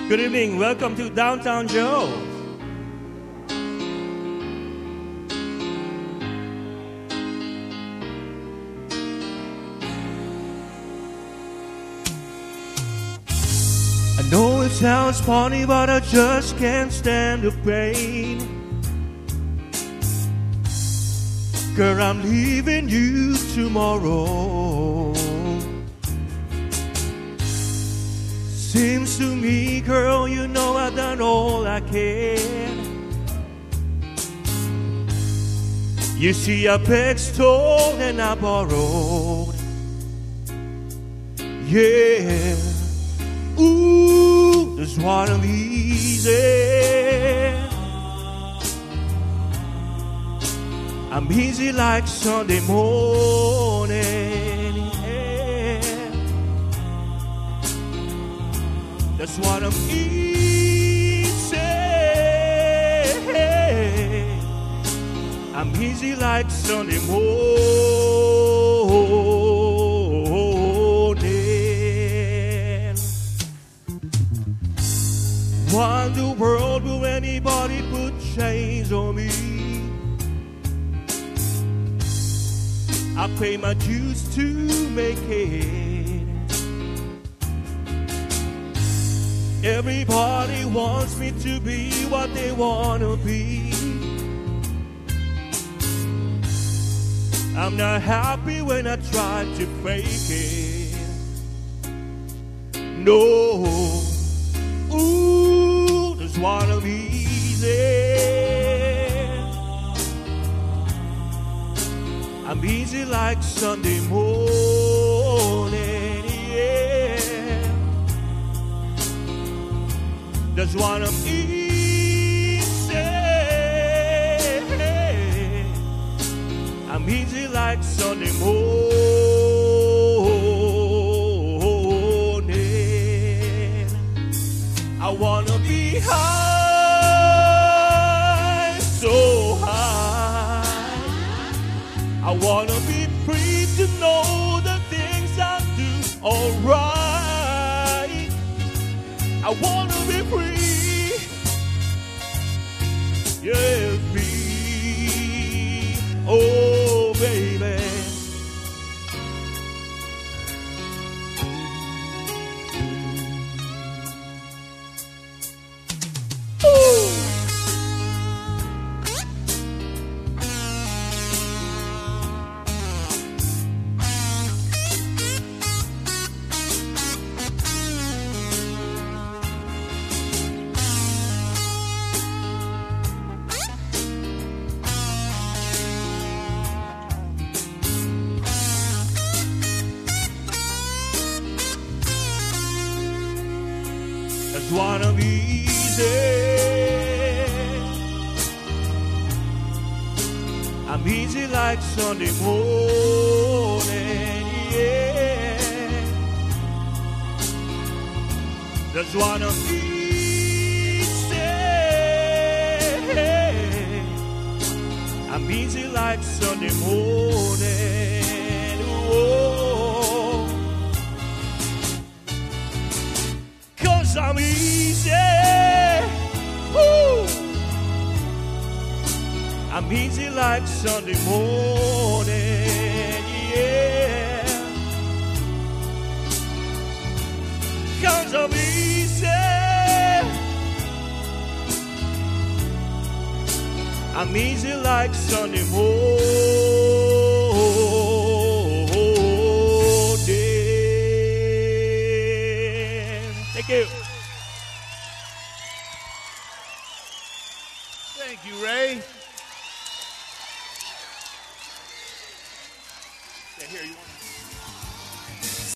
Good evening. Welcome to Downtown Joe. I know it sounds funny, but I just can't stand the pain. Girl, I'm leaving you tomorrow. Seems to me, girl, you know I've done all I can. You see, I begged, stole, and I borrowed. Yeah. Ooh, that's what I'm easy. I'm easy like Sunday morning. Yeah. That's what I'm easy. I'm easy like Sunday morning. Why in the world will anybody put chains on me? I pay my dues to make it. Everybody wants me to be what they want to be. I'm not happy when I try to fake it. No. Ooh, that's what I'm easy. I'm easy like Sunday morning, yeah. That's what I'm easy. I'm easy like Sunday morning. I wanna be high, so high. I wanna be free to know the things I do alright. I wanna be free, yeah, free. Oh, baby. That's what I'm easy. I'm easy like Sunday morning, yeah. That's what I'm easy. I'm easy like Sunday morning, oh. 'Cause I'm easy. Woo. I'm easy like Sunday morning, yeah. 'Cause I'm easy. I'm easy like Sunday morning. Thank you. Thank you, Ray. Yeah, here, you want